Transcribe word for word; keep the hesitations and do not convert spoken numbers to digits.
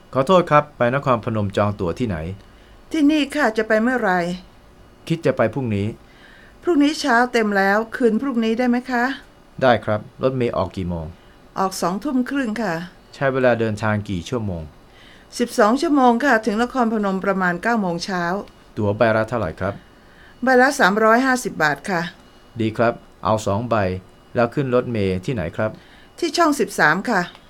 ขอโทษครับไปนครพนมจองตั๋วที่ไหนที่นี่ค่ะจะไปเมื่อไหร่คิดจะไปพรุ่งนี้พรุ่งนี้เช้าเต็มแล้วคืนพรุ่งนี้ได้ไหมคะได้ครับรถเมล์ออกกี่โมงออกสองทุ่มครึ่งค่ะใช้เวลาเดินทางกี่ชั่วโมงสิบสองชั่วโมงค่ะถึงนครพนมประมาณเก้าโมงเช้าตั๋วใบละเท่าไหร่ครับใบละสามร้อยห้าสิบบาทค่ะดีครับเอาสองใบแล้วขึ้นรถเมล์ที่ไหนครับที่ช่องสิบสามค่ะ